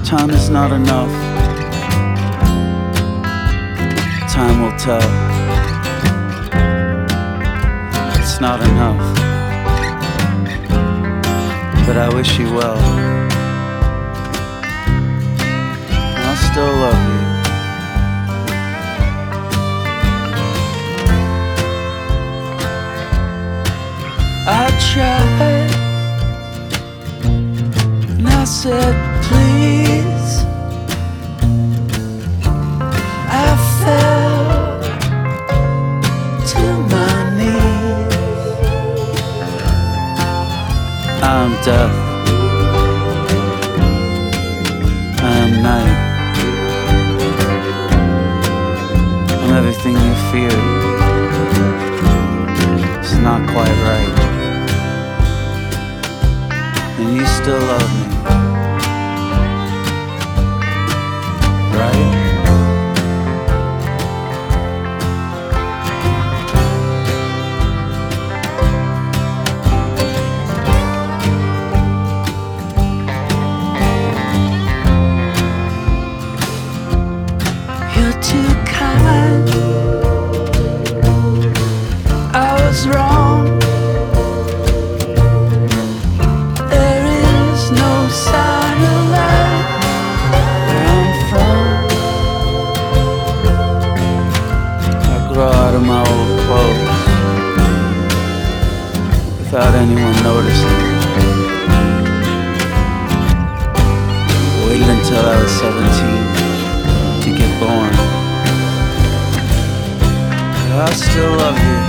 Time is not enough. Time will tell. It's not enough. But I wish you well. And I'll still love you. I tried, and I said please. I fell to my knees. I'm death, I am night. I'm everything you fear. It's not quite right. And you still love me, right? You're too kind. I was wrong. Sign of life where I'm from. I grow out of my old clothes without anyone noticing. I waited until I was 17 to get born. But I still love you.